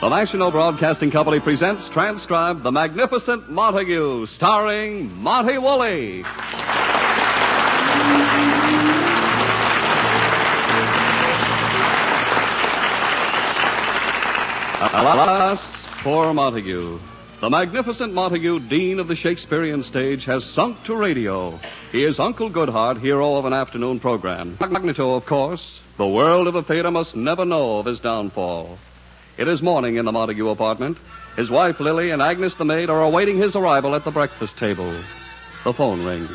National Broadcasting Company presents, transcribed, The Magnificent Montague, starring Monty Woolley. Alas, poor Montague. The magnificent Montague, Dean of the Shakespearean stage, has sunk to radio. He is Uncle Goodhart, hero of an afternoon program. Magneto, of course. The world of the theater must never know of his downfall. It is morning in the Montague apartment. His wife, Lily, and Agnes the maid are awaiting his arrival at the breakfast table. The phone rings.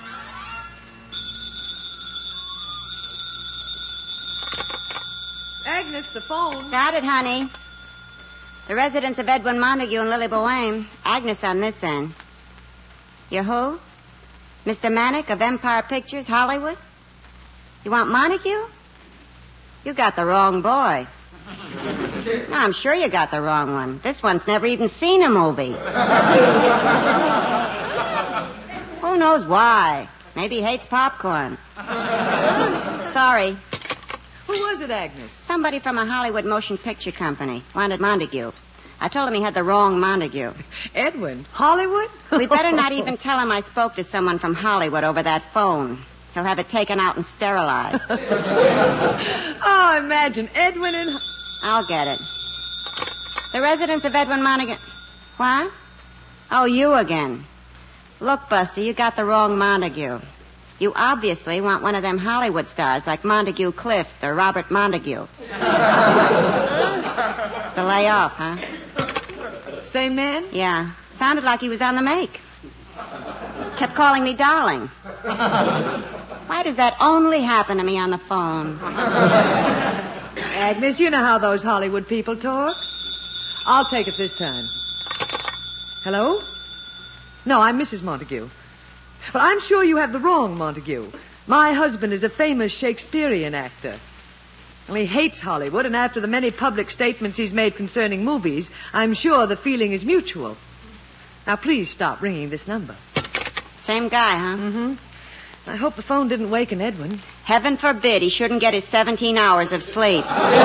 Agnes, the phone. Got it, honey. The residence of Edwin Montague and Lily Boehm. Agnes on this end. You who? Mr. Manick of Empire Pictures, Hollywood? You want Montague? You got the wrong boy. No, I'm sure you got the wrong one. This one's never even seen a movie. Who knows why? Maybe he hates popcorn. Sorry. Who was it, Agnes? Somebody from a Hollywood motion picture company wanted Montague. I told him he had the wrong Montague. Edwin? Hollywood? We better not even tell him I spoke to someone from Hollywood over that phone. He'll have it taken out and sterilized. Oh, imagine Edwin and... I'll get it. The residence of Edwin Montague... What? Oh, you again. Look, Buster, you got the wrong Montague. You obviously want one of them Hollywood stars like Montague Clift or Robert Montague. So lay off, huh? Same man? Yeah. Sounded like he was on the make. Kept calling me darling. Why does that only happen to me on the phone? Agnes, you know how those Hollywood people talk. I'll take it this time. Hello? No, I'm Mrs. Montague. Well, I'm sure you have the wrong Montague. My husband is a famous Shakespearean actor. Well, he hates Hollywood, and after the many public statements he's made concerning movies, I'm sure the feeling is mutual. Now, please stop ringing this number. Same guy, huh? Mm-hmm. I hope the phone didn't waken Edwin. Heaven forbid he shouldn't get his 17 hours of sleep.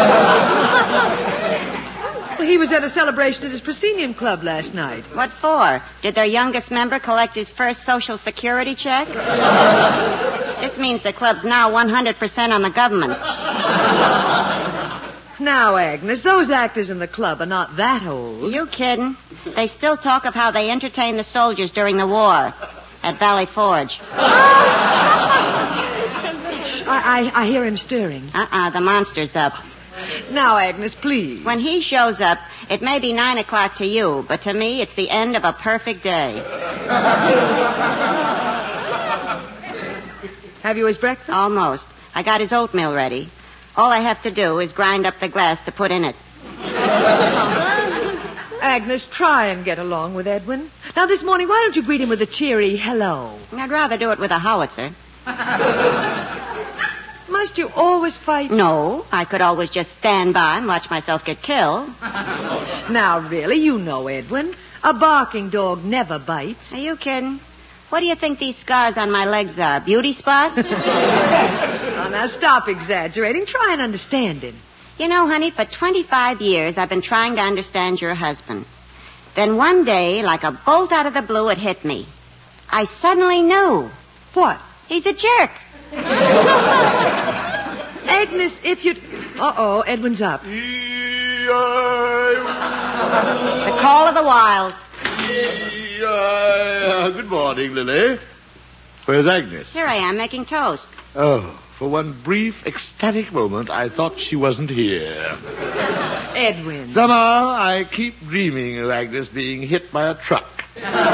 Well, he was at a celebration at his proscenium club last night. What for? Did their youngest member collect his first Social Security check? This means the club's now 100% on the government. Now, Agnes, those actors in the club are not that old. You kidding? They still talk of how they entertained the soldiers during the war at Valley Forge. I hear him stirring. The monster's up. Now, Agnes, please. When he shows up, it may be 9 o'clock to you, but to me, it's the end of a perfect day. Have you his breakfast? Almost. I got his oatmeal ready. All I have to do is grind up the glass to put in it. Agnes, try and get along with Edwin. Now, this morning, why don't you greet him with a cheery hello? I'd rather do it with a howitzer. Must you always fight? No, I could always just stand by and watch myself get killed. Now, really, you know Edwin. A barking dog never bites. Are you kidding? What do you think these scars on my legs are? Beauty spots? Oh, now, stop exaggerating. Try and understand him. You know, honey, for 25 years I've been trying to understand your husband. Then one day, like a bolt out of the blue, it hit me. I suddenly knew. What? He's a jerk. Agnes, if you'd... Uh-oh, Edwin's up. The call of the wild. Good morning, Lily. Where's Agnes? Here I am, making toast. Oh, for one brief, ecstatic moment, I thought she wasn't here. Edwin. Somehow, I keep dreaming of Agnes being hit by a truck.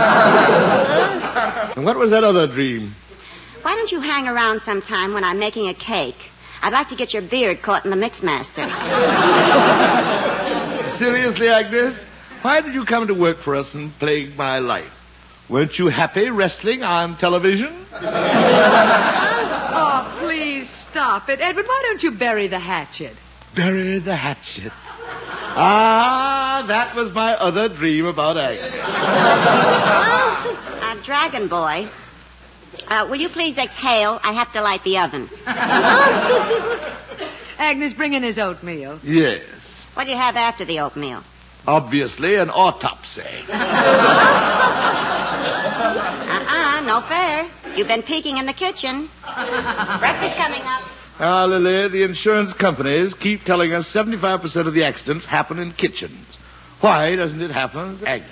And what was that other dream? Why don't you hang around sometime when I'm making a cake? I'd like to get your beard caught in the Mixmaster. Seriously, Agnes? Why did you come to work for us and plague my life? Weren't you happy wrestling on television? Oh, please stop it. Edwin, why don't you bury the hatchet? Bury the hatchet. Ah, that was my other dream about Agnes. Dragon Boy, will you please exhale? I have to light the oven. Agnes, bring in his oatmeal. Yes. What do you have after the oatmeal? Obviously an autopsy. No fair. You've been peeking in the kitchen. Breakfast coming up. Ah, Lily, the insurance companies keep telling us 75% of the accidents happen in kitchens. Why doesn't it happen to Agnes?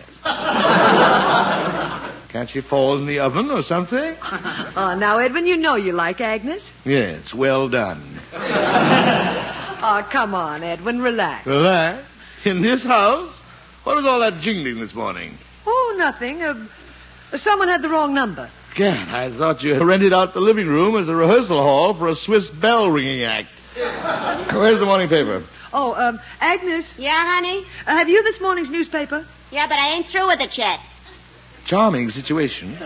Can't she fall in the oven or something? Oh, now, Edwin, you know you like Agnes. Yes, well done. Oh, come on, Edwin, relax. Relax? In this house? What was all that jingling this morning? Oh, nothing. Someone had the wrong number. Gad, I thought you rented out the living room as a rehearsal hall for a Swiss bell ringing act. Where's the morning paper? Oh, Agnes. Yeah, honey? Have you this morning's newspaper? Yeah, but I ain't through with it yet. Charming situation.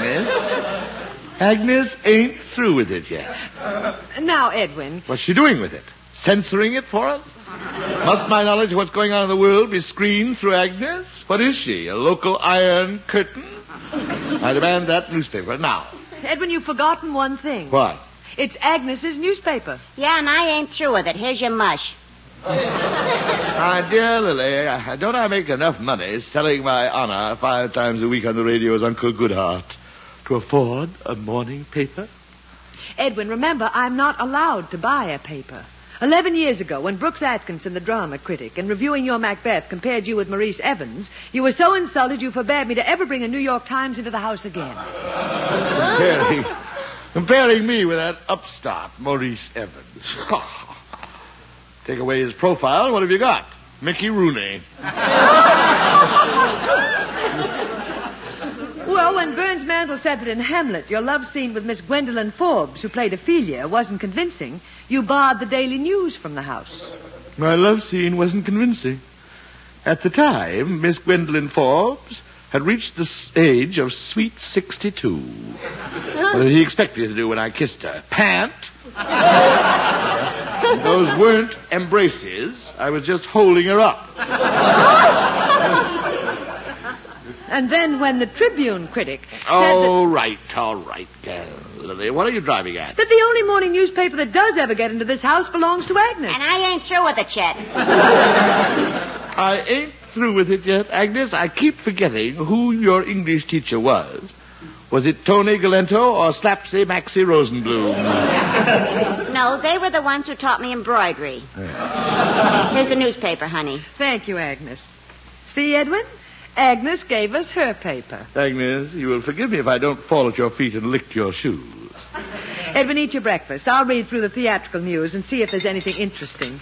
Agnes ain't through with it yet. Now, Edwin. What's she doing with it? Censoring it for us? Must my knowledge of what's going on in the world be screened through Agnes? What is she, a local iron curtain? I demand that newspaper now. Edwin, you've forgotten one thing. What? It's Agnes's newspaper. Yeah, and I ain't through with it. Here's your mush. My dear Lily, don't I make enough money selling my honor 5 times a week on the radio as Uncle Goodhart to afford a morning paper? Edwin, remember, I'm not allowed to buy a paper. 11 years ago, when Brooks Atkinson, the drama critic, in reviewing your Macbeth, compared you with Maurice Evans, you were so insulted you forbade me to ever bring a New York Times into the house again. Comparing me with that upstart, Maurice Evans. Take away his profile, what have you got? Mickey Rooney. Well, when Burns Mantle said that in Hamlet, your love scene with Miss Gwendolyn Forbes, who played Ophelia, wasn't convincing, you barred the Daily News from the house. My love scene wasn't convincing. At the time, Miss Gwendolyn Forbes had reached the age of sweet 62. What did he expect me to do when I kissed her? Pant? Those weren't embraces. I was just holding her up. And then when the Tribune critic said all right, Lily. What are you driving at? that the only morning newspaper that does ever get into this house belongs to Agnes. And I ain't through with it yet. I ain't through with it yet, Agnes. I keep forgetting who your English teacher was. Was it Tony Galento or Slapsy Maxie Rosenblum? No, they were the ones who taught me embroidery. Here's the newspaper, honey. Thank you, Agnes. See, Edwin? Agnes gave us her paper. Agnes, you will forgive me if I don't fall at your feet and lick your shoes. Edwin, eat your breakfast. I'll read through the theatrical news and see if there's anything interesting.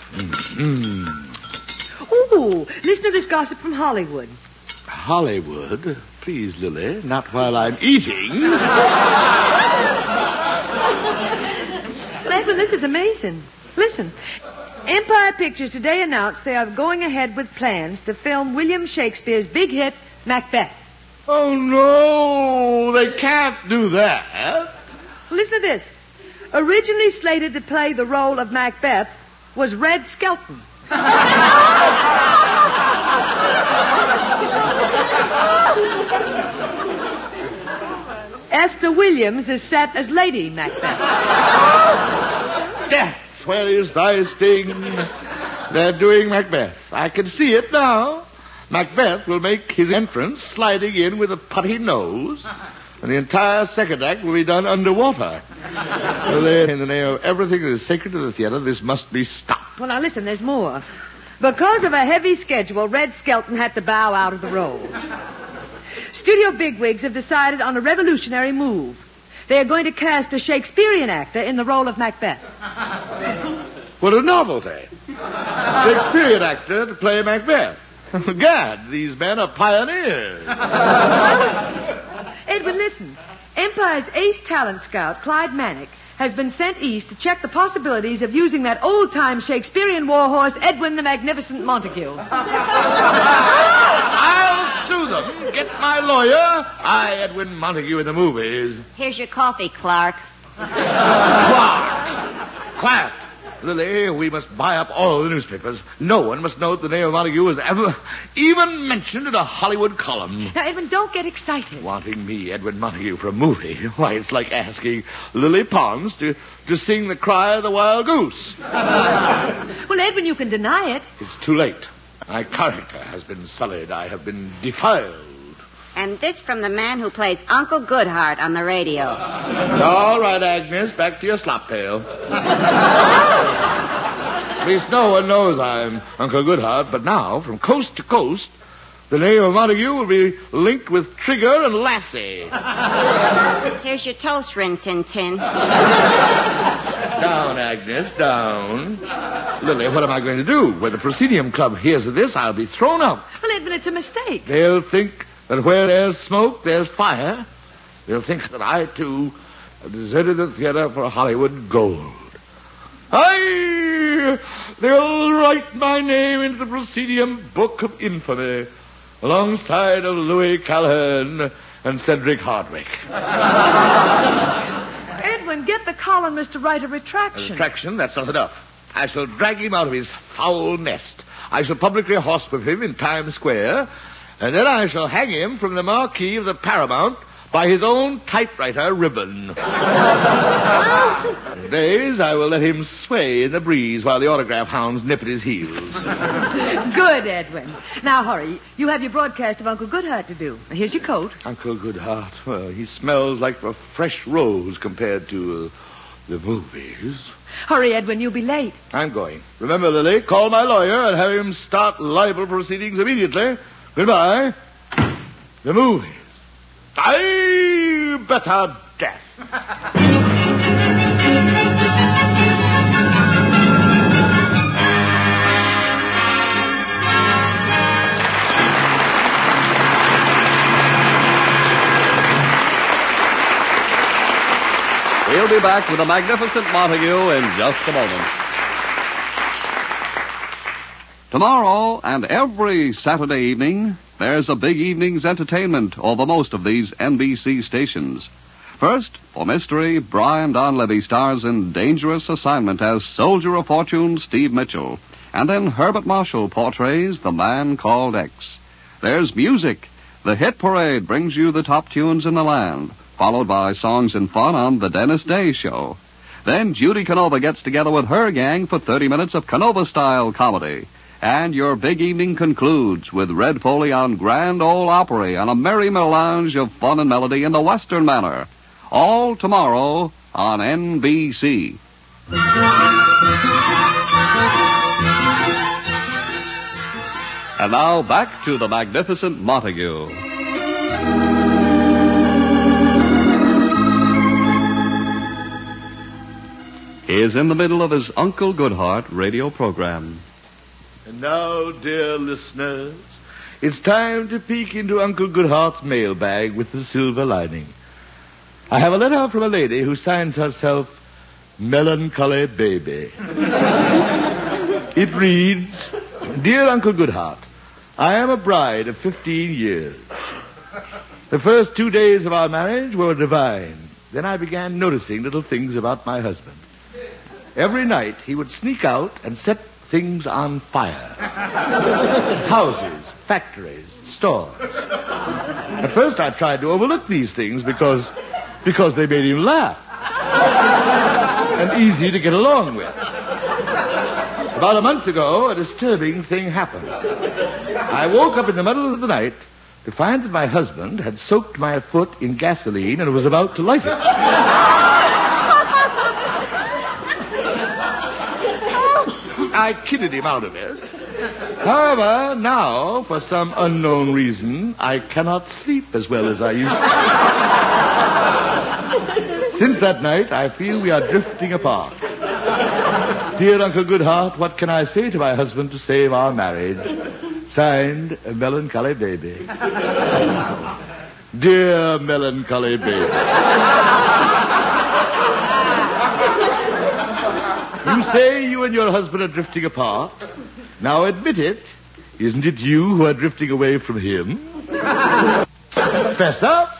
Ooh, listen to this gossip from Hollywood. Hollywood? Please, Lily, not while I'm eating. Edwin, this is amazing. Listen. Empire Pictures today announced they are going ahead with plans to film William Shakespeare's big hit, Macbeth. Oh, no, they can't do that. Listen to this. Originally slated to play the role of Macbeth was Red Skelton. Esther Williams is set as Lady Macbeth. Death, where is thy sting? They're doing Macbeth. I can see it now. Macbeth will make his entrance sliding in with a putty nose, and the entire second act will be done underwater. In the name of everything that is sacred to the theater, this must be stopped. Well, now listen, there's more. Because of a heavy schedule, Red Skelton had to bow out of the role. Studio bigwigs have decided on a revolutionary move. They are going to cast a Shakespearean actor in the role of Macbeth. What a novelty. Shakespearean actor to play Macbeth. Gad, these men are pioneers. Edwin, listen. Empire's ace talent scout, Clyde Manick, has been sent east to check the possibilities of using that old-time Shakespearean warhorse, Edwin the Magnificent Montague. I'll sue them. Get my lawyer. I, Edwin Montague in the movies. Here's your coffee, Clark. Quiet. Lily, we must buy up all the newspapers. No one must know that the name of Montague was ever even mentioned in a Hollywood column. Now, Edwin, don't get excited. Wanting me, Edwin Montague, for a movie? Why, it's like asking Lily Pons to sing The Cry of the Wild Goose. Well, Edwin, you can deny it. It's too late. My character has been sullied. I have been defiled. And this from the man who plays Uncle Goodhart on the radio. All right, Agnes, back to your slop pail. At least no one knows I'm Uncle Goodhart, but now, from coast to coast, the name of Montague will be linked with Trigger and Lassie. Here's your toast, Rin Tin Tin. Down, Agnes, down. Lily, what am I going to do? When the Proscenium Club hears of this, I'll be thrown out. Well, Edwin, it's a mistake. They'll think that where there's smoke, there's fire. They'll think that I, too, have deserted the theater for Hollywood gold. They'll write my name into the Proscenium Book of Infamy, alongside of Louis Callahan and Cedric Hardwick. Edwin, get the columnist to write a retraction. A retraction? That's not enough. I shall drag him out of his foul nest. I shall publicly horsewhip him in Times Square, and then I shall hang him from the marquee of the Paramount by his own typewriter ribbon. In days, I will let him sway in the breeze while the autograph hounds nip at his heels. Good, Edwin. Now, hurry. You have your broadcast of Uncle Goodhart to do. Here's your coat. Uncle Goodhart, well, he smells like a fresh rose compared to the movies. Hurry, Edwin. You'll be late. I'm going. Remember, Lily, call my lawyer and have him start libel proceedings immediately. Goodbye. The movies. I better death. We'll be back with a magnificent Montague in just a moment. Tomorrow and every Saturday evening, there's a big evening's entertainment over most of these NBC stations. First, for mystery, Brian Donlevy stars in Dangerous Assignment as Soldier of Fortune Steve Mitchell. And then Herbert Marshall portrays The Man Called X. There's music. The Hit Parade brings you the top tunes in the land, followed by songs and fun on The Dennis Day Show. Then Judy Canova gets together with her gang for 30 minutes of Canova-style comedy. And your big evening concludes with Red Foley on Grand Ole Opry and a merry melange of fun and melody in the Western manner. All tomorrow on NBC. And now back to the magnificent Montague. He is in the middle of his Uncle Goodhart radio program. And now, dear listeners, it's time to peek into Uncle Goodhart's mailbag with the silver lining. I have a letter from a lady who signs herself Melancholy Baby. It reads, Dear Uncle Goodhart, I am a bride of 15 years. The first 2 days of our marriage were divine. Then I began noticing little things about my husband. Every night he would sneak out and set things on fire. Houses, factories, stores. At first I tried to overlook these things because they made him laugh. And easy to get along with. About a month ago, a disturbing thing happened. I woke up in the middle of the night to find that my husband had soaked my foot in gasoline and was about to light it. I kidded him out of it. However, now, for some unknown reason, I cannot sleep as well as I used to. Since that night, I feel we are drifting apart. Dear Uncle Goodhart, what can I say to my husband to save our marriage? Signed, Melancholy Baby. Dear Melancholy Baby. You say you and your husband are drifting apart. Now admit it. Isn't it you who are drifting away from him? Fess up.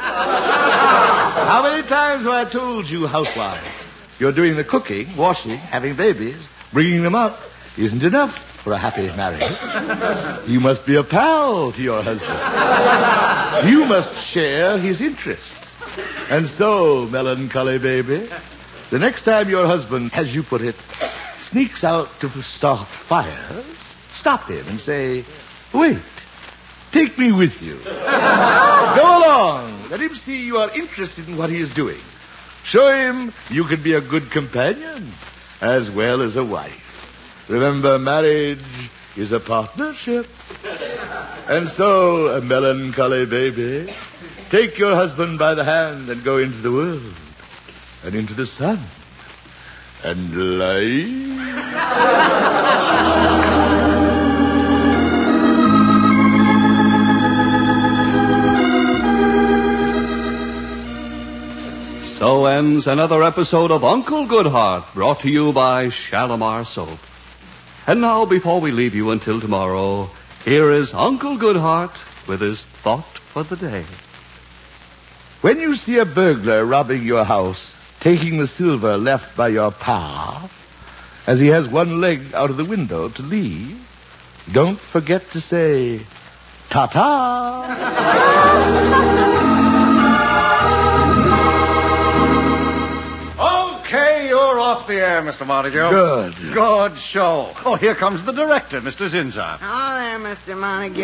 How many times have I told you, housewives, you're doing the cooking, washing, having babies, bringing them up isn't enough for a happy marriage. You must be a pal to your husband. You must share his interests. And so, Melancholy Baby, the next time your husband, as you put it, sneaks out to start fires, stop him and say, wait, take me with you. Go along. Let him see you are interested in what he is doing. Show him you can be a good companion as well as a wife. Remember, marriage is a partnership. And so, a melancholy baby, take your husband by the hand and go into the world and into the sun and light. So ends another episode of Uncle Goodhart, brought to you by Shalimar Soap. And now, before we leave you until tomorrow, here is Uncle Goodhart with his thought for the day. When you see a burglar robbing your house, taking the silver left by your pa, as he has one leg out of the window to leave, don't forget to say, ta-ta! Okay, you're off the air, Mr. Montague. Good. Good show. Oh, here comes the director, Mr. Zinzar. Oh, there, Mr. Montague.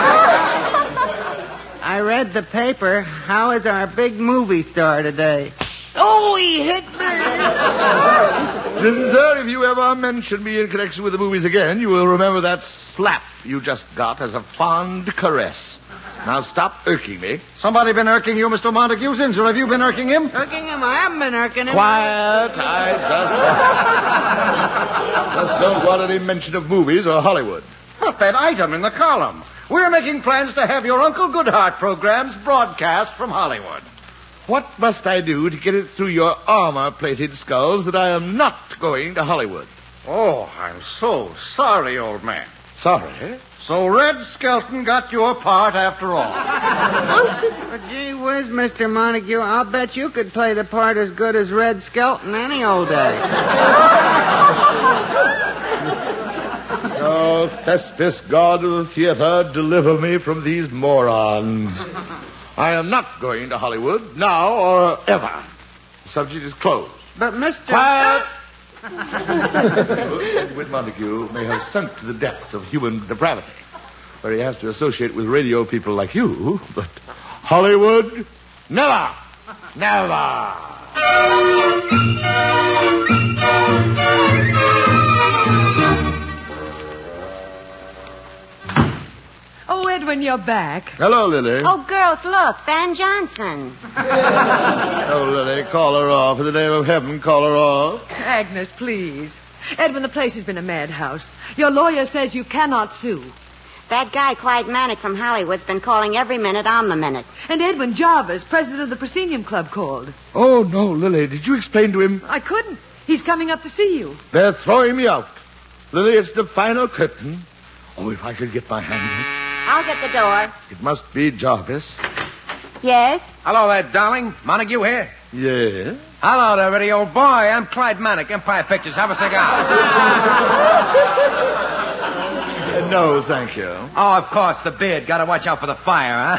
I read the paper. How is our big movie star today? Oh, he hit me. Zinzer, if you ever mention me in connection with the movies again, you will remember that slap you just got as a fond caress. Now stop irking me. Somebody been irking you, Mr. Montague? Zinzer, have you been irking him? Irking him? I haven't been irking him. Quiet. I just don't want any mention of movies or Hollywood. But that item in the column. We're making plans to have your Uncle Goodhart programs broadcast from Hollywood. What must I do to get it through your armor-plated skulls that I am not going to Hollywood? Oh, I'm so sorry, old man. Sorry? So Red Skelton got your part after all. But gee whiz, Mr. Montague, I'll bet you could play the part as good as Red Skelton any old day. Oh, Thespis, God of the theater, deliver me from these morons. I am not going to Hollywood, now or ever. The subject is closed. But Mr. Quiet! Edwin Montague may have sunk to the depths of human depravity, where he has to associate with radio people like you, but Hollywood, never! Never! Oh, Edwin, you're back. Hello, Lily. Oh, girls, look, Van Johnson. Oh, Lily, call her off. In the name of heaven, call her off. Agnes, please. Edwin, the place has been a madhouse. Your lawyer says you cannot sue. That guy, Clyde Manick from Hollywood's been calling every minute on the minute. And Edwin Jarvis, president of the Proscenium Club, called. Oh, no, Lily. Did you explain to him? I couldn't. He's coming up to see you. They're throwing me out. Lily, it's the final curtain. Oh, if I could get my hand on it. I'll get the door. It must be Jarvis. Yes? Hello there, darling. Montague here. Yeah? Hello there, Eddie, old boy. I'm Clyde Manick, Empire Pictures. Have a cigar. No, thank you. Oh, of course, the beard. Got to watch out for the fire,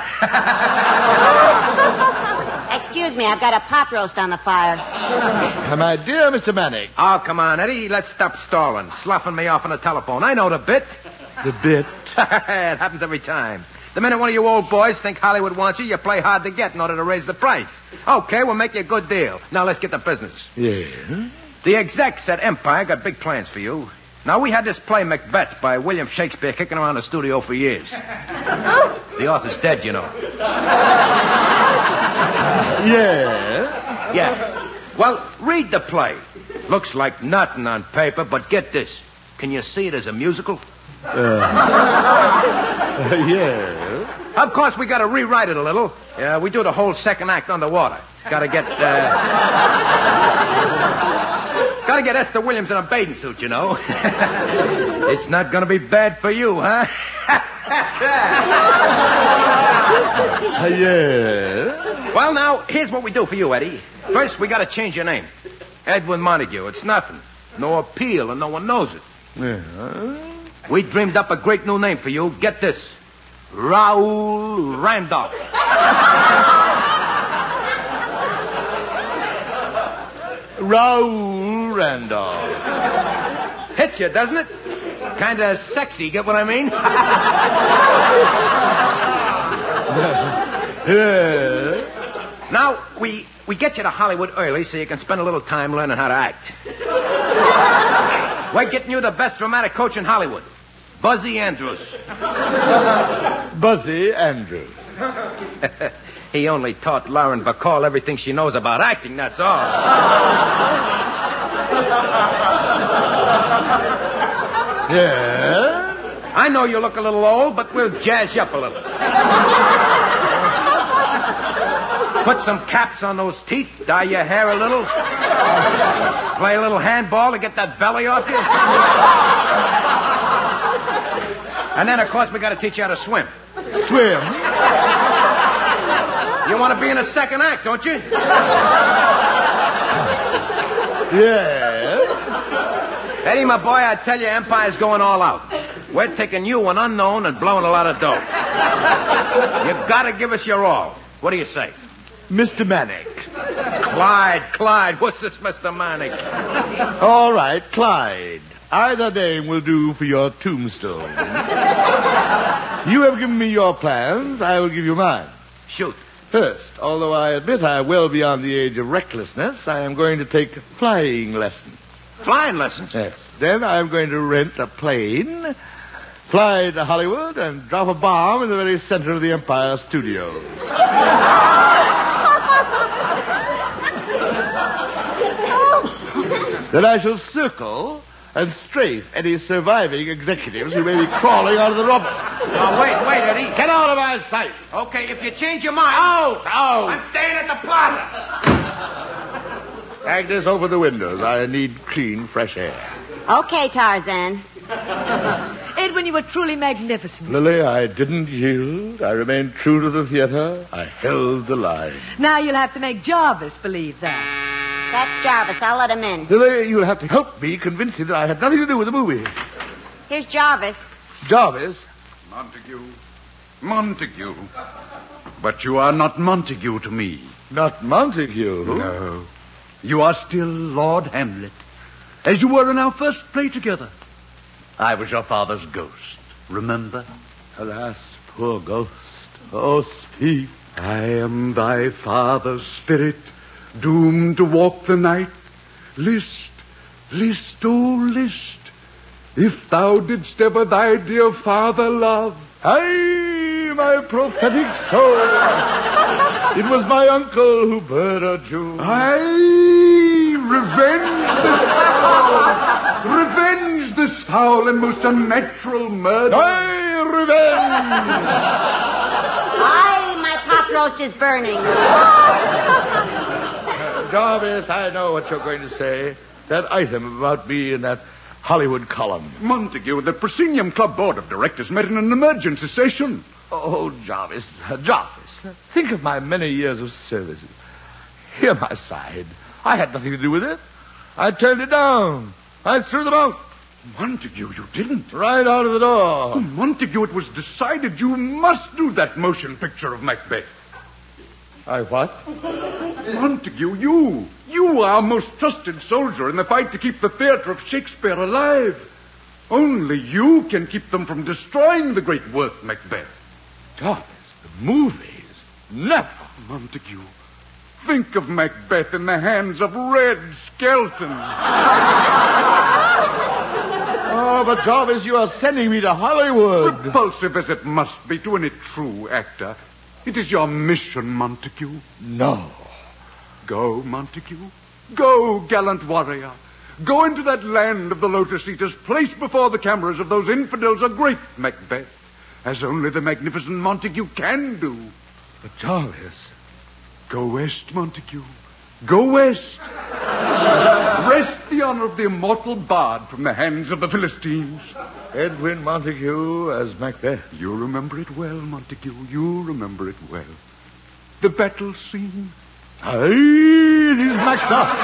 huh? Excuse me, I've got a pot roast on the fire. My dear Mr. Manick. Oh, come on, Eddie. Let's stop stalling. Sloughing me off on the telephone. I know the bit. The bit? It happens every time. The minute one of you old boys think Hollywood wants you play hard to get in order to raise the price. Okay, we'll make you a good deal. Now let's get to business. Yeah? The execs at Empire got big plans for you. Now, we had this play, Macbeth, by William Shakespeare, kicking around the studio for years. The author's dead, you know. Yeah? Yeah. Well, read the play. Looks like nothing on paper, but get this. Can you see it as a musical? Yeah. Of course, we got to rewrite it a little. We do the whole second act underwater. Got to get Esther Williams in a bathing suit, you know. It's not going to be bad for you, huh? Yeah. Well, now, here's what we do for you, Eddie. First, we got to change your name. Edwin Montague. It's nothing. No appeal, and no one knows it. Yeah. We dreamed up a great new name for you. Get this. Raoul Randolph. Raoul Randolph. Hits you, doesn't it? Kind of sexy, get what I mean? Yeah. Now, we get you to Hollywood early so you can spend a little time learning how to act. We're getting you the best dramatic coach in Hollywood, Buzzy Andrews. Buzzy Andrews. He only taught Lauren Bacall everything she knows about acting, that's all. Yeah? I know you look a little old, but we'll jazz you up a little. Put some caps on those teeth, dye your hair a little. Play a little handball to get that belly off you. And then, of course, we got to teach you how to swim. Swim? You want to be in a second act, don't you? Yeah. Eddie, my boy, I tell you, Empire's going all out. We're taking you, an unknown, and blowing a lot of dough. You've got to give us your all. What do you say? Mr. Manic. Clyde. What's this, Mr. Manic? All right, Clyde. Either name will do for your tombstone. You have given me your plans. I will give you mine. Shoot. First, although I admit I am well beyond the age of recklessness, I am going to take flying lessons. Flying lessons? Yes. Then I am going to rent a plane, fly to Hollywood, and drop a bomb in the very center of the Empire Studios. Then I shall circle and strafe any surviving executives who may be crawling out of the rubble. Oh, wait, Eddie. Get out of my sight. Okay, if you change your mind... Out! I'm staying at the plaza. Agnes, open the windows. I need clean, fresh air. Okay, Tarzan. Edwin, you were truly magnificent. Lily, I didn't yield. I remained true to the theater. I held the line. Now you'll have to make Jarvis believe that. That's Jarvis. I'll let him in. Lily, you'll have to help me convince him that I had nothing to do with the movie. Here's Jarvis. Jarvis? Montague. But you are not Montague to me. Not Montague? No. You are still Lord Hamlet, as you were in our first play together. I was your father's ghost, remember? Alas, poor ghost. Oh, speak. I am thy father's spirit, doomed to walk the night. List, oh list, if thou didst ever thy dear father love. Aye, my prophetic soul. It was my uncle who murdered you. Aye, revenge this foul and most unnatural murder. Aye, revenge. Aye, my pot roast is burning. Jarvis, I know what you're going to say. That item about me in that Hollywood column. Montague, the Proscenium Club Board of Directors met in an emergency session. Oh, Jarvis, think of my many years of service. Hear my side. I had nothing to do with it. I turned it down. I threw them out. Montague, you didn't. Right out of the door. Oh, Montague, it was decided you must do that motion picture of Macbeth. I what? Montague, you are our most trusted soldier in the fight to keep the theater of Shakespeare alive. Only you can keep them from destroying the great work, Macbeth. Jarvis, the movies? Never. Montague, think of Macbeth in the hands of Red Skelton. Oh, but Jarvis, you are sending me to Hollywood. Repulsive as it must be to any true actor, it is your mission, Montague. No. Go, Montague. Go, gallant warrior. Go into that land of the Lotus Eaters, place before the cameras of those infidels a great Macbeth, as only the magnificent Montague can do. But Jarvis... Go west, Montague. Go west. Wrest the honor of the immortal bard from the hands of the Philistines. Edwin Montague as Macbeth. You remember it well, Montague. You remember it well. The battle scene. Aye, it is Macbeth.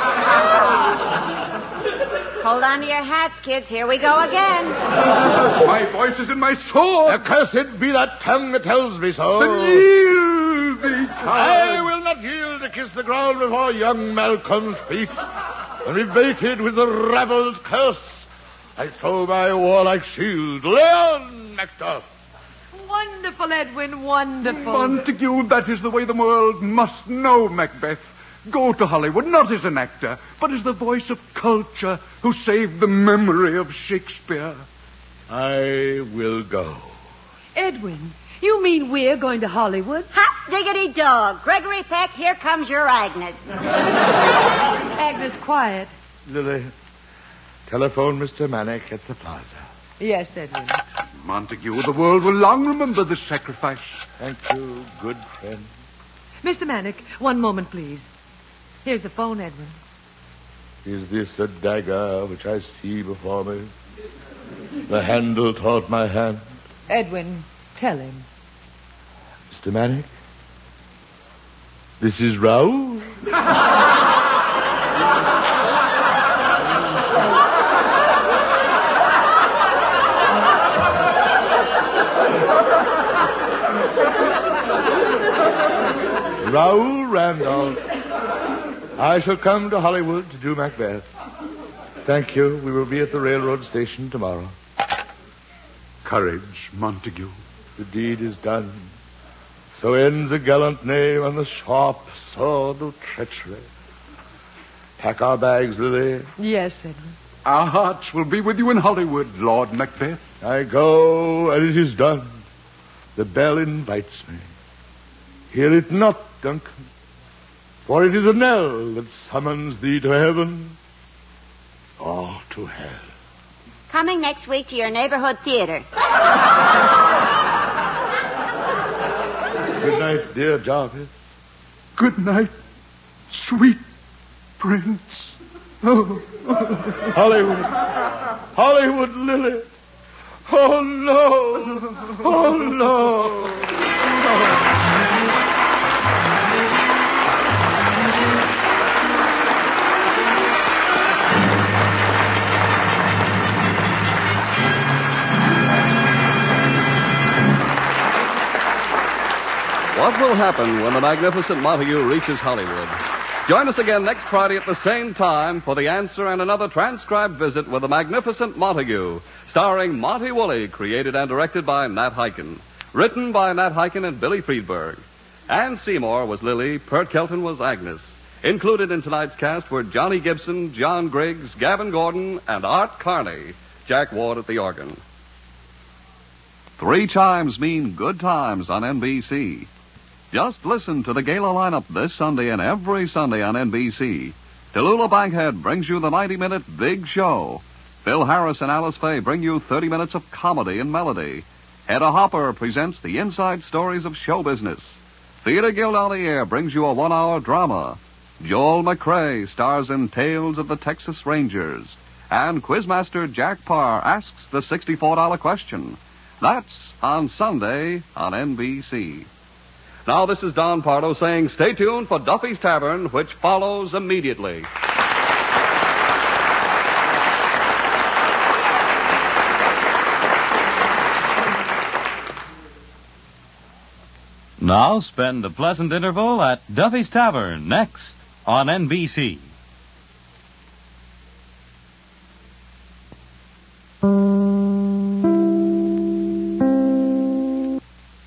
Hold on to your hats, kids. Here we go again. My voice is in my sword. Accursed be that tongue that tells me so. Then yield thee, I will not yield to kiss the ground before young Malcolm's feet, and be baited with the rabble's curse I throw my warlike shield. Leon, Macduff! Wonderful, Edwin, wonderful. Montague, that is the way the world must know Macbeth. Go to Hollywood, not as an actor, but as the voice of culture who saved the memory of Shakespeare. I will go. Edwin, you mean we're going to Hollywood? Hot diggity dog. Gregory Peck, here comes your Agnes. Agnes, quiet. Lily, telephone Mr. Manick at the plaza. Yes, Edwin. Montague, the world will long remember this sacrifice. Thank you, good friend. Mr. Manick, one moment, please. Here's the phone, Edwin. Is this a dagger which I see before me? The handle toward my hand. Edwin, tell him. Mr. Manick? This is Raoul? Raoul Randolph. I shall come to Hollywood to do Macbeth. Thank you. We will be at the railroad station tomorrow. Courage, Montague. The deed is done. So ends a gallant name on the sharp sword of treachery. Pack our bags, Lily. Yes, Edwin. Our hearts will be with you in Hollywood, Lord Macbeth. I go, and it is done. The bell invites me. Hear it not, Duncan, for it is a knell that summons thee to heaven or to hell. Coming next week to your neighborhood theater. Good night, dear Jarvis. Good night, sweet prince. Oh. Hollywood. Hollywood, Lily. Oh, no. Oh, no. What will happen when the magnificent Montague reaches Hollywood? Join us again next Friday at the same time for the answer and another transcribed visit with the magnificent Montague, starring Monty Woolley, created and directed by Nat Hiken. Written by Nat Hiken and Billy Friedberg. Ann Seymour was Lily, Pert Kelton was Agnes. Included in tonight's cast were Johnny Gibson, John Griggs, Gavin Gordon, and Art Carney. Jack Ward at the organ. 3 chimes mean good times on NBC. Just listen to the gala lineup this Sunday and every Sunday on NBC. Tallulah Bankhead brings you the 90-minute Big Show. Phil Harris and Alice Faye bring you 30 minutes of comedy and melody. Hedda Hopper presents the inside stories of show business. Theater Guild on the Air brings you a 1-hour drama. Joel McRae stars in Tales of the Texas Rangers. And Quizmaster Jack Parr asks the $64 question. That's on Sunday on NBC. Now, this is Don Pardo saying stay tuned for Duffy's Tavern, which follows immediately. Now spend a pleasant interval at Duffy's Tavern next on NBC.